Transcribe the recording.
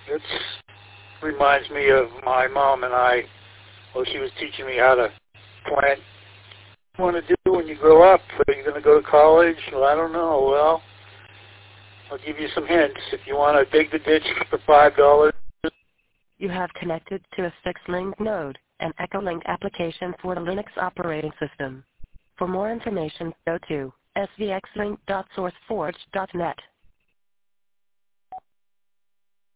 It reminds me of my mom and I. Well, she was teaching me how to plant. What do you want to do when you grow up? Are you going to go to college? Well, I don't know. Well, I'll give you some hints. If you want to dig the ditch for $5. You have connected to a Fixlink node, an Echolink application for the Linux operating system. For more information, go to svxlink.sourceforge.net.